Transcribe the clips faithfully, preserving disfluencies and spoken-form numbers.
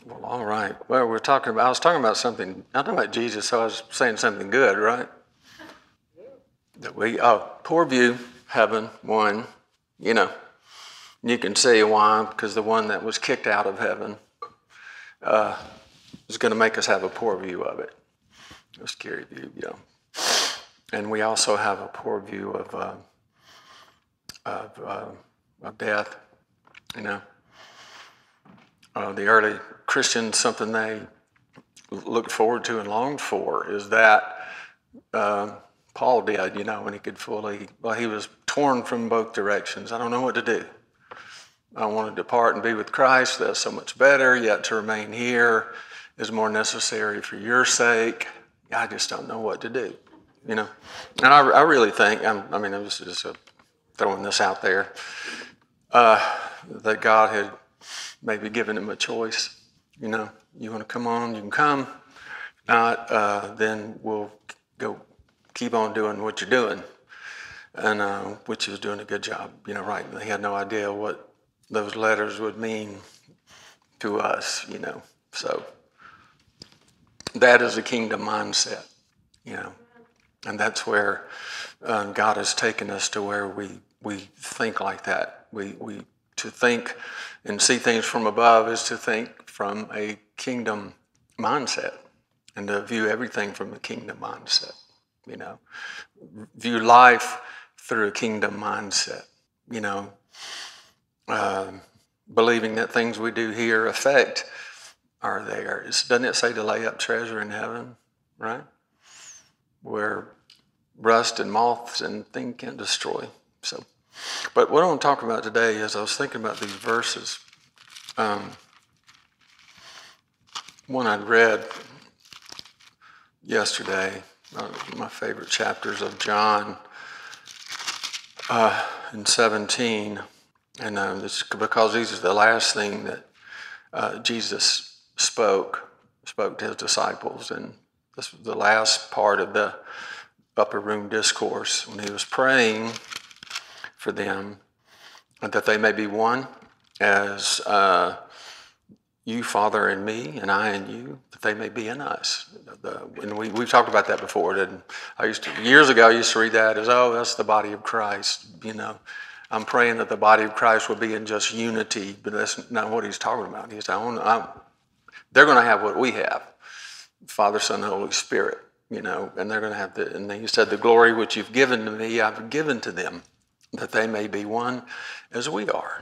Well, all right. Well, we're talking about, I was talking about something, I'm talking about Jesus, so I was saying something good, right? That we, oh, poor view, heaven, one, you know. You can see why, because the one that was kicked out of heaven uh, is going to make us have a poor view of it. A scary view, you know. And we also have a poor view of, uh, of, uh, of death, you know. Uh, the early Christians, something they looked forward to and longed for is that uh, Paul did, you know, when he could fully, well, he was torn from both directions. I don't know what to do. I want to depart and be with Christ. That's so much better, yet to remain here is more necessary for your sake. I just don't know what to do, you know. And I, I really think, I'm, I mean, I'm just, just uh, throwing this out there, uh, that God had maybe given him a choice. You know, you want to come on, you can come. If not, uh, then we'll go keep on doing what you're doing. And uh, which he was doing a good job, you know, right. He had no idea what those letters would mean to us, you know. So that is a kingdom mindset, you know. And that's where uh, God has taken us to where we we think like that. We we to think and see things from above is to think from a kingdom mindset and to view everything from a kingdom mindset, you know. View life through a kingdom mindset, you know. Um, believing that things we do here affect are there. It's, doesn't it say to lay up treasure in heaven, right? Where rust and moths and things can't destroy. So, but what I want to talk about today is I was thinking about these verses. Um, one I'd read yesterday, uh, my favorite chapters of John uh, in seventeen. And uh, this, because these are the last thing that uh, Jesus spoke, spoke to his disciples. And this was the last part of the upper room discourse when he was praying for them that they may be one as uh, you, Father, in me, and I in you, that they may be in us. The, and we, we've talked about that before. Didn't I used to, years ago, I used to read that as, oh, that's the body of Christ, you know. I'm praying that the body of Christ will be in just unity, but that's not what he's talking about. He's saying, I'm, they're going to have what we have, Father, Son, Holy Spirit, you know, and they're going to have the, and he said, the glory which you've given to me, I've given to them, that they may be one as we are.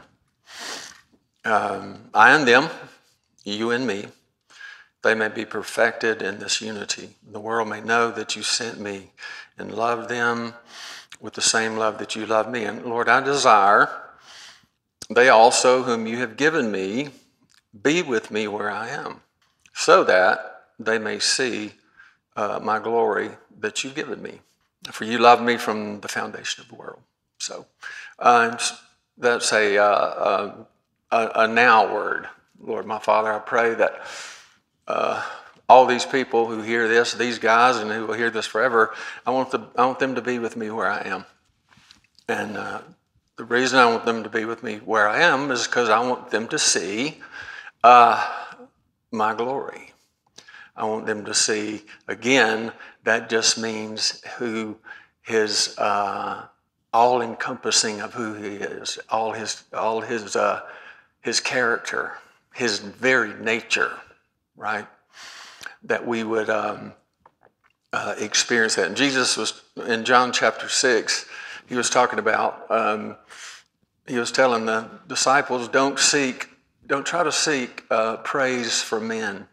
Um, I and them, you and me, they may be perfected in this unity. The world may know that you sent me and loved them with the same love that you love me. And Lord, I desire they also whom you have given me be with me where I am, so that they may see uh, my glory that you've given me. For you loved me from the foundation of the world. So uh, that's a, uh, a, a now word. Lord, my Father, I pray that uh, all these people who hear this, these guys, and who will hear this forever, I want, the, I want them to be with me where I am. And uh, the reason I want them to be with me where I am is because I want them to see uh, my glory. I want them to see, again, that just means who his, uh, all-encompassing of who he is, all his, all his, uh, his character, his very nature, right? That we would um, uh, experience that. And Jesus was, in John chapter six, he was talking about, um, he was telling the disciples, don't seek, don't try to seek uh, praise from men,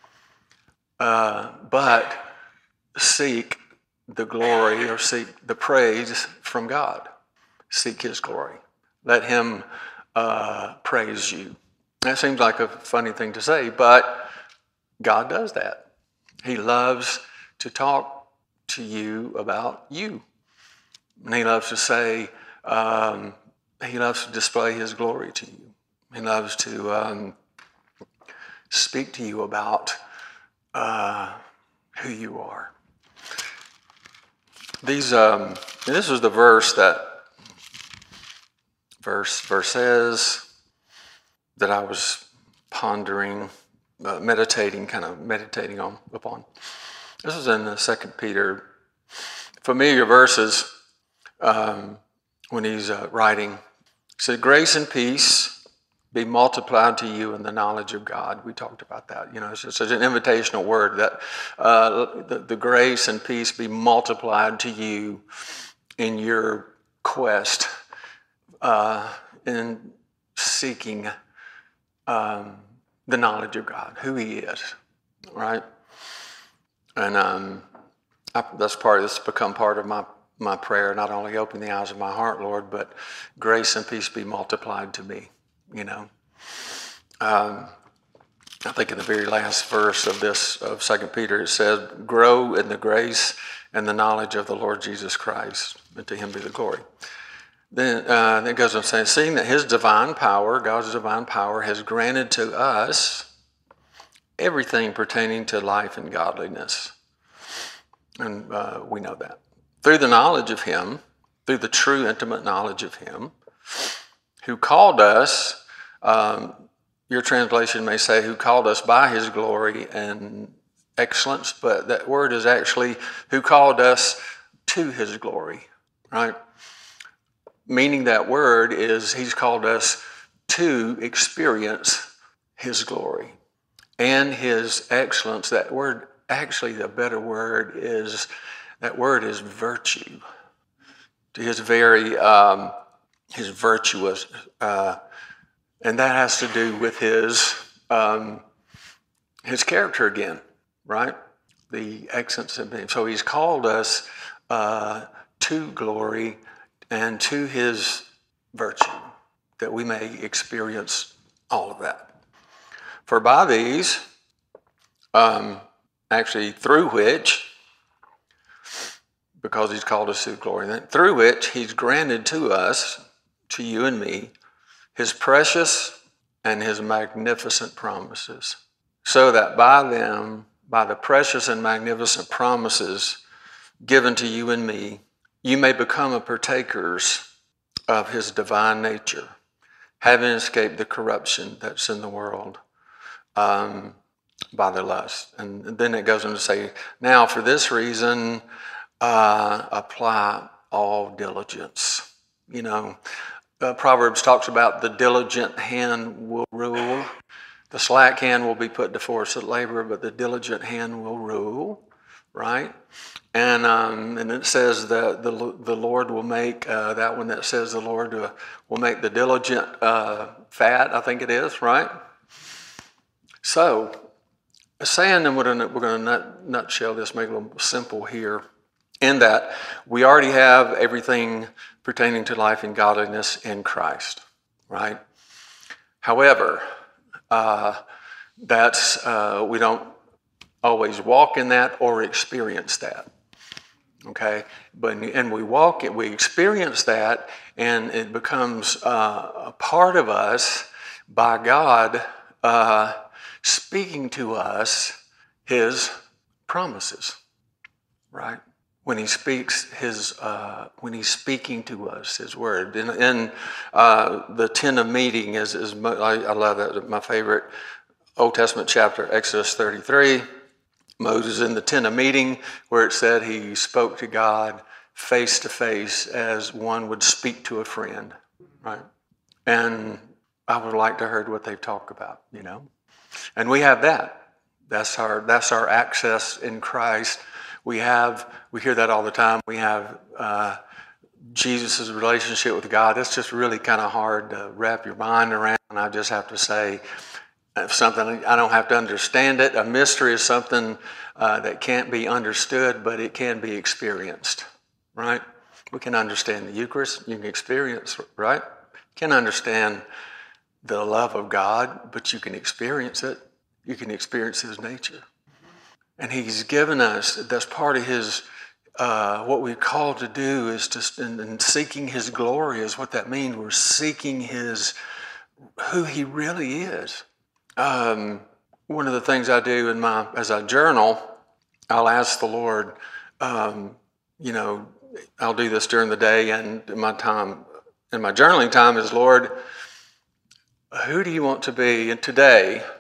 uh, but seek the glory or seek the praise from God. Seek his glory. Let him uh, praise you. That seems like a funny thing to say, but God does that. He loves to talk to you about you. And he loves to say, um, he loves to display his glory to you. He loves to um, speak to you about uh, who you are. These, um, this was the verse that, verse, verses that I was pondering uh, meditating, kind of meditating on upon. This is in the Second Peter, familiar verses um, when he's uh, writing. He said, "Grace and peace be multiplied to you in the knowledge of God." We talked about that. You know, it's just an invitational word that uh, the, the grace and peace be multiplied to you in your quest, uh, in seeking um, the knowledge of God, who He is, right? And um, I, that's part. That's become part of my my prayer. Not only open the eyes of my heart, Lord, but grace and peace be multiplied to me. You know, um, I think in the very last verse of this of Second Peter, it says, "Grow in the grace and the knowledge of the Lord Jesus Christ, and to Him be the glory." Then uh, it goes on saying, "Seeing that His divine power, God's divine power, has granted to us everything pertaining to life and godliness," and uh, we know that through the knowledge of Him, through the true intimate knowledge of Him, who called us. Um, your translation may say, "Who called us by His glory and excellence," but that word is actually "who called us to His glory," right? Meaning that word is He's called us to experience His glory and His excellence. That word, actually, the better word is, that word is virtue. To His very, um, His virtuous, uh, and that has to do with His, um, His character again, right? The excellence of Him. So He's called us uh, to glory and to His virtue, that we may experience all of that. For by these, um, actually through which, because He's called us to glory, through which He's granted to us, to you and me, His precious and His magnificent promises, so that by them, by the precious and magnificent promises given to you and me, you may become a partakers of His divine nature, having escaped the corruption that's in the world um, by the lust. And then it goes on to say, "Now for this reason, uh, apply all diligence." You know, uh, Proverbs talks about the diligent hand will rule. The slack hand will be put to forced labor, but the diligent hand will rule, right? And um, and it says that the the Lord will make, uh, that one that says the Lord uh, will make the diligent uh, fat, I think it is, right? So, saying, and we're going to, we're going to nut, nutshell this, make it a little simple here, in that we already have everything pertaining to life and godliness in Christ, right? However, uh, that's uh, we don't always walk in that or experience that. Okay, but and we walk it, we experience that, and it becomes uh, a part of us by God uh, speaking to us His promises, right? When He speaks His, uh, when He's speaking to us His word. In, in uh, the tent of meeting is, is I, I love that. My favorite Old Testament chapter, Exodus thirty-three. Moses in the tent of meeting, where it said he spoke to God face to face as one would speak to a friend, right? And I would like to hear what they talk about, you know. And we have that. That's our that's our access in Christ. We have we hear that all the time. We have uh, Jesus' relationship with God. That's just really kind of hard to wrap your mind around. And I just have to say, something I don't have to understand it. A mystery is something uh, that can't be understood, but it can be experienced, right? We can understand the Eucharist. You can experience, right? You can understand the love of God, but you can experience it. You can experience His nature. And He's given us, that's part of His, uh, what we're called to do is to, and, and seeking His glory is what that means. We're seeking His, who He really is. Um, one of the things I do in my, as I journal, I'll ask the Lord, um, you know, I'll do this during the day, and my time, in my journaling time is, Lord, who do you want to be? And today,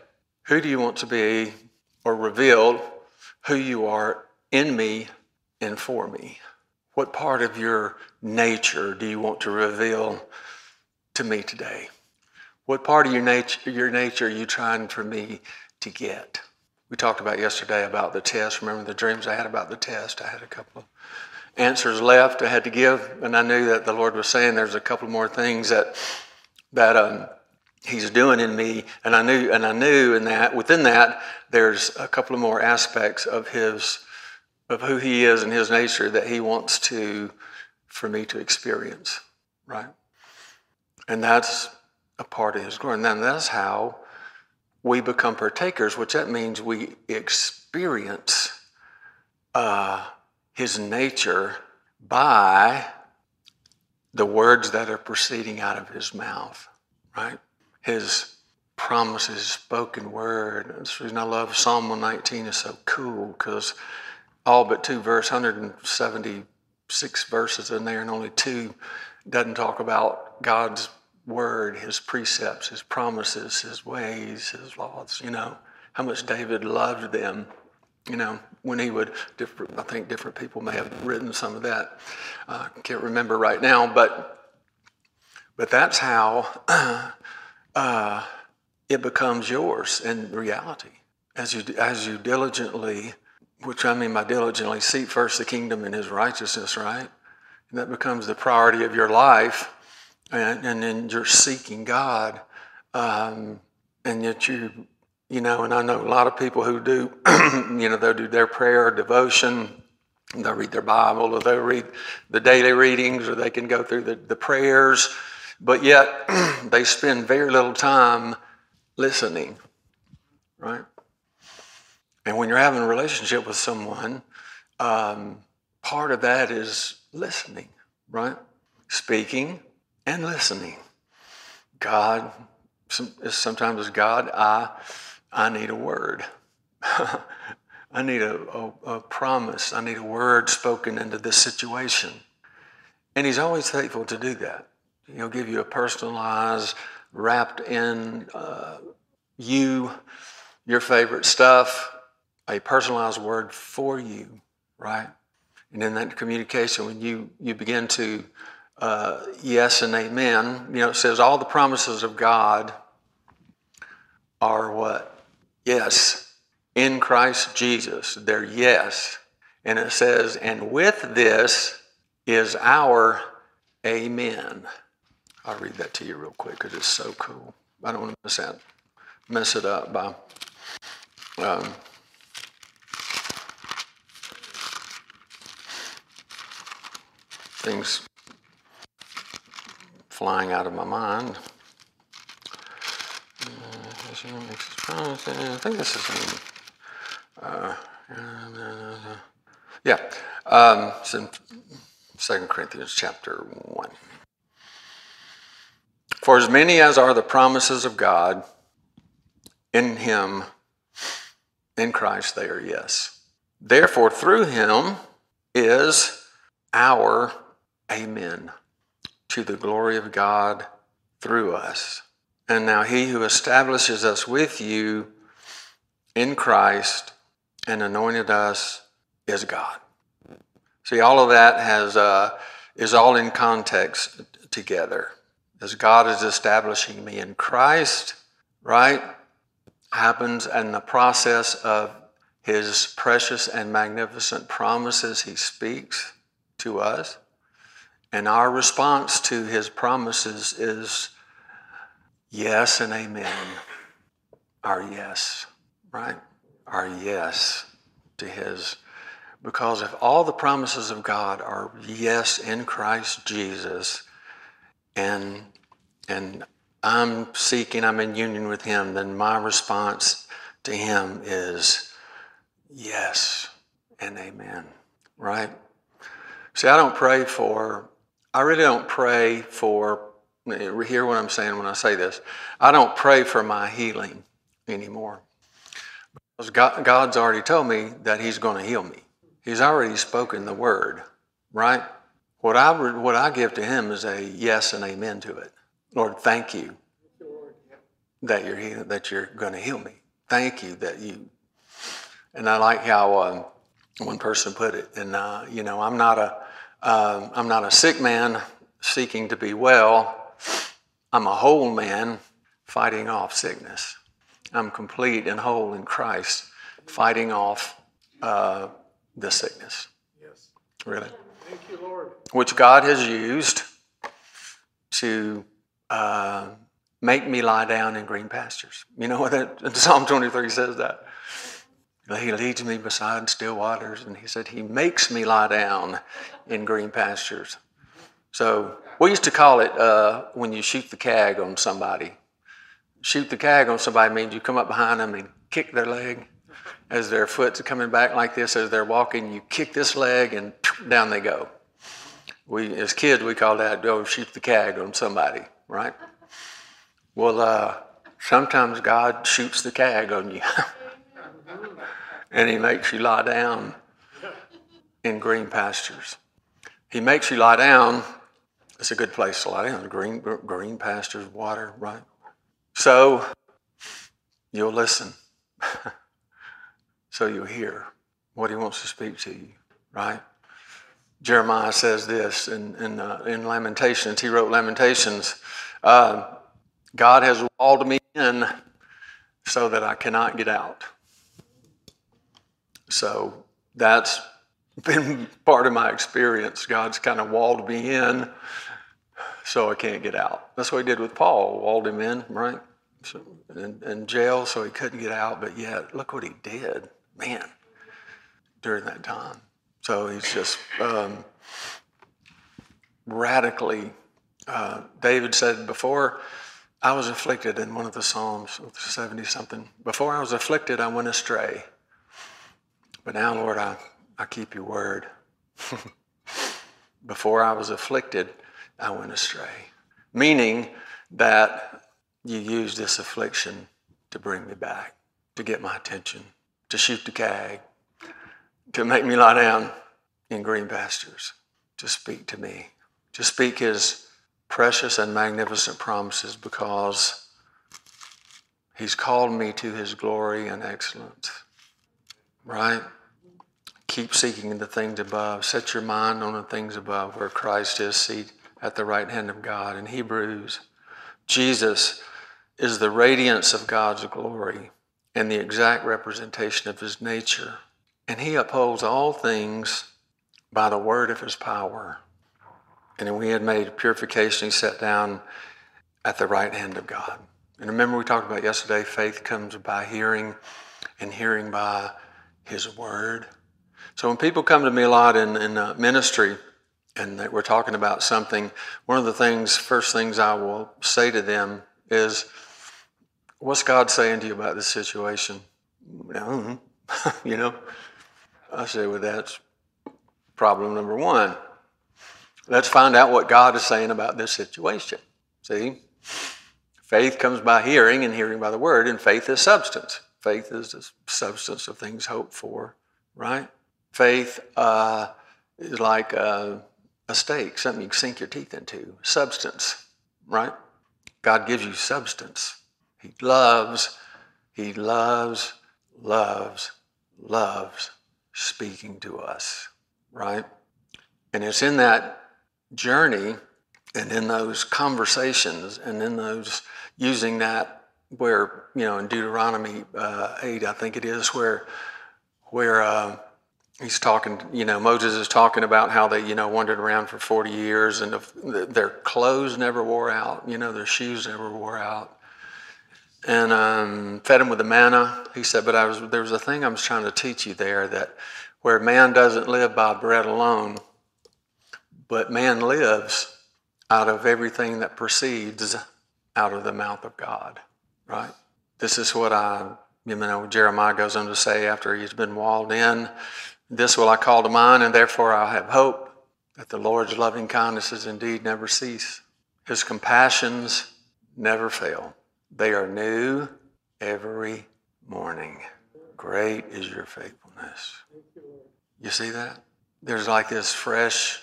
Who do you want to be, or reveal who you are in me and for me? What part of your nature do you want to reveal to me today? What part of your nature, your nature are you trying for me to get? We talked about yesterday about the test. Remember the dreams I had about the test? I had a couple of answers left I had to give, and I knew that the Lord was saying there's a couple more things that that um, He's doing in me, and I knew, and I knew in that within that there's a couple of more aspects of His, of who He is and His nature that He wants to, for me to experience, right? And that's a part of His glory, and then that's how we become partakers, which that means we experience uh, His nature by the words that are proceeding out of His mouth, right? His promises, spoken word. That's the reason I love Psalm one nineteen is so cool, because all but two verse, one hundred seventy-six verses in there, and only two doesn't talk about God's word, His precepts, His promises, His ways, His laws. You know, how much David loved them. You know, when he would, different, I think different people may have written some of that. I uh, can't remember right now, but but that's how uh, it becomes yours in reality. As you as you diligently, which I mean by diligently, seek first the kingdom and His righteousness, right? And that becomes the priority of your life, and, and then you're seeking God, um, and yet you, you know, and I know a lot of people who do, you know, they'll do their prayer or devotion, they'll read their Bible, or they'll read the daily readings, or they can go through the, the prayers, but yet they spend very little time listening, right? And when you're having a relationship with someone, um, part of that is listening, right? Speaking and listening. God, some, sometimes it's God, I, I need a word. I need a, a, a promise. I need a word spoken into this situation. And He's always faithful to do that. He'll give you a personalized, wrapped in uh, you, your favorite stuff, a personalized word for you, right? And in that communication, when you, you begin to uh, yes and amen, you know, it says all the promises of God are what? Yes. In Christ Jesus, they're yes. And it says, and with this is our amen. I'll read that to you real quick because it's so cool. I don't want to miss that, mess it up by um, things flying out of my mind. I think this is in, uh, yeah, um, it's in Second Corinthians chapter one. For as many as are the promises of God, in Him, in Christ, they are yes. Therefore, through Him is our amen, to the glory of God through us. And now He who establishes us with you in Christ and anointed us is God. See, all of that has uh, is all in context together. As God is establishing me in Christ, right, happens in the process of His precious and magnificent promises He speaks to us. And our response to His promises is yes and amen. Our yes, right? Our yes to His. Because if all the promises of God are yes in Christ Jesus, and and I'm seeking, I'm in union with Him, then my response to Him is yes and amen, right? See, I don't pray for, I really don't pray for, hear what I'm saying when I say this, I don't pray for my healing anymore. Because God, God's already told me that He's going to heal me. He's already spoken the word, right? What I, what I give to Him is a yes and amen to it. Lord, thank you that you're, that you're going to heal me. thank you that you, and I like how uh, one person put it, and uh, you know, I'm not a, um, I'm not a sick man seeking to be well. I'm a whole man fighting off sickness. I'm complete and whole in Christ, fighting off uh, the sickness. Yes. Really. Thank you, Lord. Which God has used to uh, make me lie down in green pastures. You know what that, Psalm twenty-three says that? He leads me beside still waters, and he said he makes me lie down in green pastures. So we used to call it uh, when you shoot the cag on somebody. Shoot the cag on somebody means you come up behind them and kick their leg as their foot's coming back like this as they're walking. You kick this leg and down they go. We, as kids, we call that, oh, shoot the cag on somebody, right? Well, uh, sometimes God shoots the cag on you. And he makes you lie down in green pastures. He makes you lie down. It's a good place to lie down. Green, green pastures, water, right? So you'll listen. So you'll hear what he wants to speak to you, right? Jeremiah says this in, in, uh, in Lamentations. He wrote Lamentations. Uh, God has walled me in so that I cannot get out. So that's been part of my experience. God's kind of walled me in so I can't get out. That's what he did with Paul, walled him in, right? So, in, in jail so he couldn't get out, but yet, look what he did, man, during that time. So he's just um, radically, uh, David said, before I was afflicted, in one of the Psalms, seventy-something, before I was afflicted, I went astray. But now, Lord, I, I keep your word. Before I was afflicted, I went astray. Meaning that you used this affliction to bring me back, to get my attention, to shoot the cag, to make me lie down in green pastures, to speak to me, to speak his precious and magnificent promises, because he's called me to his glory and excellence. Right? Keep seeking the things above. Set your mind on the things above where Christ is seated at the right hand of God. In Hebrews, Jesus is the radiance of God's glory and the exact representation of his nature. And he upholds all things by the word of his power. And when he had made purification, he sat down at the right hand of God. And remember we talked about yesterday, faith comes by hearing, and hearing by his word. So when people come to me a lot in, in uh, ministry and they, we're talking about something, one of the things, first things I will say to them is, what's God saying to you about this situation? Mm-hmm. You know, I say, well, that's problem number one. Let's find out what God is saying about this situation. See, faith comes by hearing, and hearing by the word, and faith is substance. Faith is the substance of things hoped for, right? Faith uh, is like a, a stake, something you can sink your teeth into. Substance, right? God gives you substance. He loves, he loves, loves, loves speaking to us, right? And it's in that journey and in those conversations and in those using that where, you know, in Deuteronomy uh, eight, I think it is, where where uh, he's talking, you know, Moses is talking about how they, you know, wandered around for forty years and the, their clothes never wore out, you know, their shoes never wore out. And um, fed them with the manna. He said, but I was there was a thing I was trying to teach you there, that where man doesn't live by bread alone, but man lives out of everything that proceeds out of the mouth of God. Right? This is what I, you know, Jeremiah goes on to say after he's been walled in, this will I call to mind, and therefore I have hope that the Lord's loving kindnesses indeed never cease. His compassions never fail. They are new every morning. Great is your faithfulness. You see that? There's like this fresh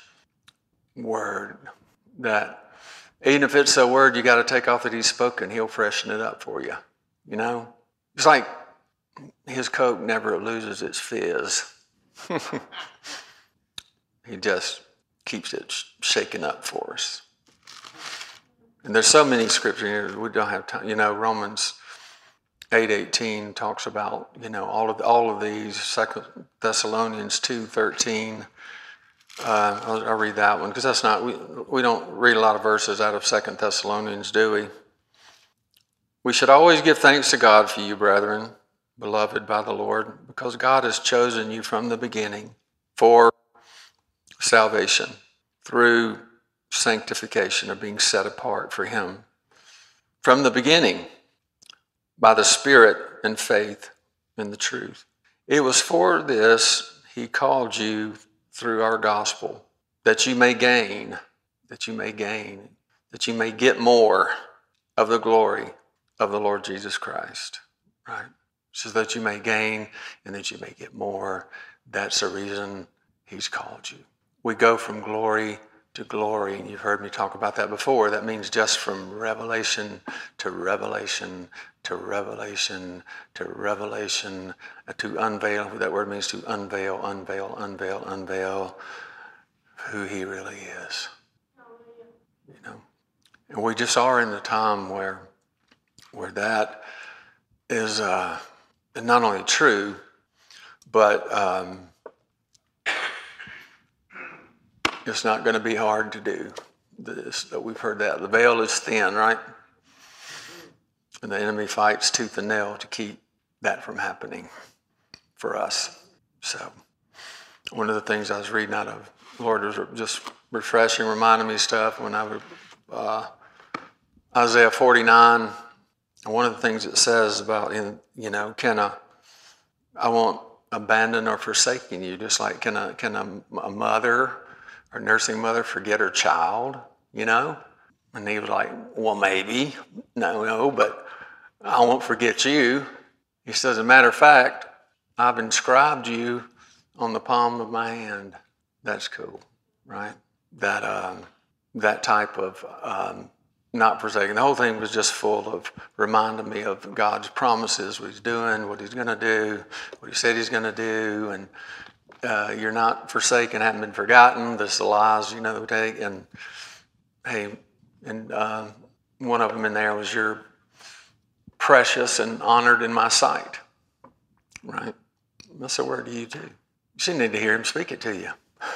word that, even if it's a word you got to take off that he's spoken, he'll freshen it up for you. You know? It's like his Coke never loses its fizz. He just keeps it shaken up for us. And there's so many scriptures here, we don't have time. You know, Romans eight eighteen talks about, you know, all of all of these. Second Thessalonians two thirteen. Uh, I'll, I'll read that one because that's not we we don't read a lot of verses out of Second Thessalonians, do we? We should always give thanks to God for you, brethren, beloved by the Lord, because God has chosen you from the beginning for salvation through sanctification, or being set apart for Him. From the beginning, by the Spirit and faith in the truth. It was for this He called you through our gospel, that you may gain, that you may gain, that you may get more of the glory of the Lord Jesus Christ, right? So that you may gain and that you may get more. That's the reason He's called you. We go from glory to glory, and you've heard me talk about that before. That means just from revelation to revelation to revelation to revelation, to unveil. That word means to unveil, unveil, unveil, unveil who He really is. You know, and we just are in the time where where that is uh, not only true, but um, it's not going to be hard to do this. That we've heard that. The veil is thin, right? And the enemy fights tooth and nail to keep that from happening for us. So one of the things I was reading out of, Lord was just refreshing, reminding me stuff when I was uh, Isaiah forty-nine. And one of the things it says about, in, you know, can a, I won't abandon or forsaken you, just like can a, can a, a mother or nursing mother forget her child, you know? And he was like, well, maybe. No, no, but I won't forget you. He says, as a matter of fact, I've inscribed you on the palm of my hand. That's cool, right? That um, that type of um, not forsaken. The whole thing was just full of reminding me of God's promises, what He's doing, what He's going to do, what He said He's going to do, and uh, you're not forsaken, haven't been forgotten. There's the lies, you know, take. And hey, and uh, one of them in there was, you're precious and honored in my sight, right? That's a word to you too. You should need to hear Him speak it to you.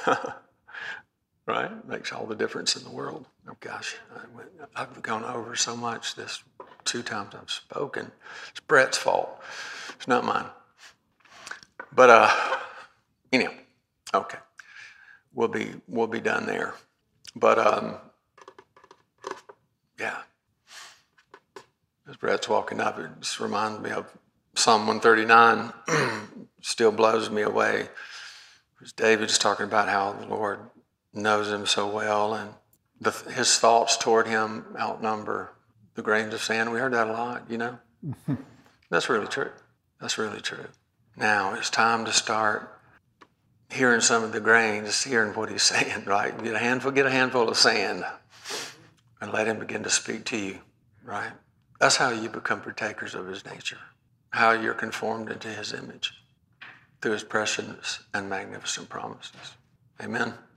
Right? Makes all the difference in the world. Oh gosh, I, I've gone over so much this two times I've spoken. It's Brett's fault. It's not mine. But uh, anyhow, okay, we'll be we'll be done there. But um, yeah, as Brett's walking up, it just reminds me of Psalm one thirty-nine. Still blows me away. David's talking about how the Lord knows him so well, and the, his thoughts toward him outnumber the grains of sand. We heard that a lot, you know. That's really true. That's really true. Now it's time to start hearing some of the grains, hearing what He's saying, right? Get a handful, get a handful of sand, and let Him begin to speak to you, right? That's how you become partakers of His nature, how you're conformed into His image through His precious and magnificent promises. Amen.